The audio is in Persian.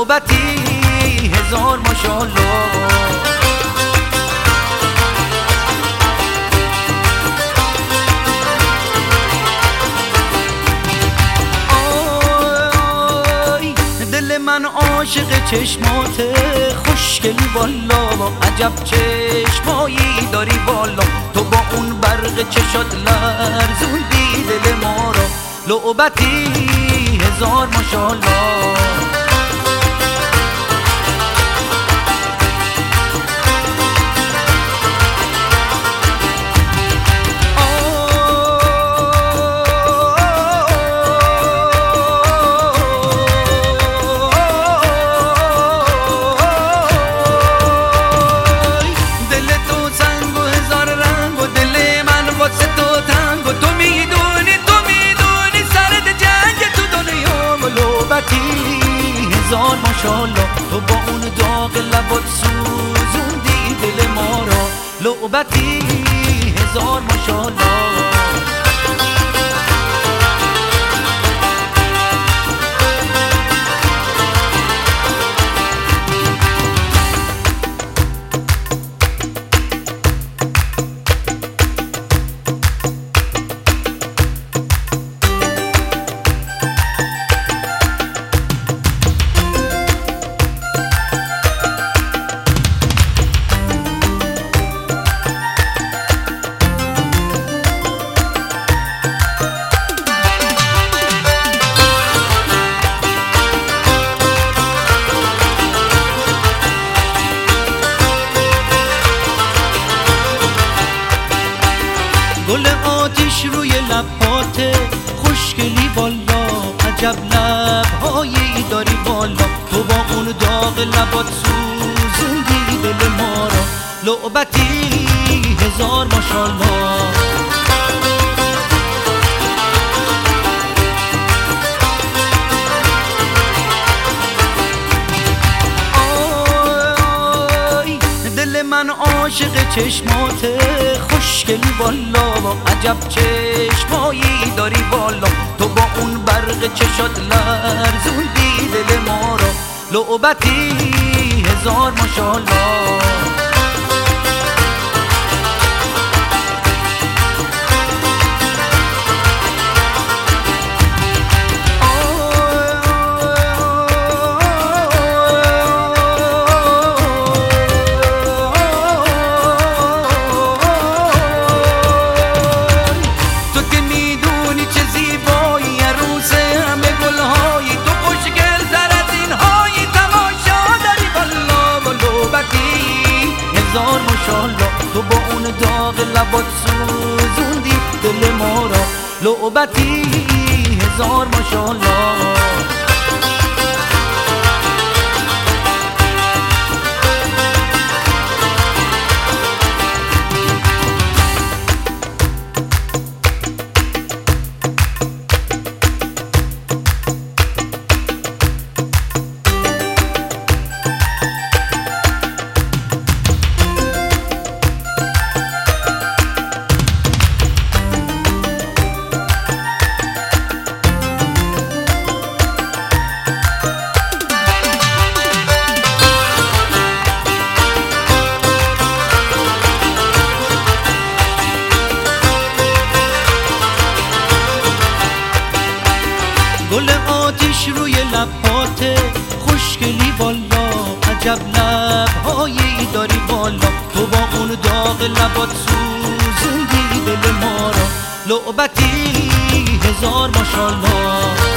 لعبتی هزار ماشاءالله. من عاشق چشماته خوشگلی والا، عجب چشمایی داری والا، تو با اون برق چشات لرزوندی دل ما را، لعبتی هزار ماشاءالله. هزار ماشاءالله، تو با اون داغ لبات سوزوندی دل ما را، لعبتی هزار ماشاءالله. گل آتیش روی لباته خوشگلی والا، عجب لبهایی داری والا، تو با اون داغ لبات سوزوندی دل ما را، لعبتی هزار ماشاءالله. من عاشق چشماته خوشگلی والا، عجب چشمایی داری والا، تو با اون برق چشات لرزوندی دل ما را، لعبتی هزار ماشاءالله. هزار ماشاءالله، تو با اون داغ لبات سوزوندی دل ما را، لعبتی هزار ماشاءالله. گل آتیش روی لباته خوشگلی والا، عجب لبهایی داری والا، تو با اون داغ لبات سوزوندی دل ما را، لعبتی هزار ماشاءالله.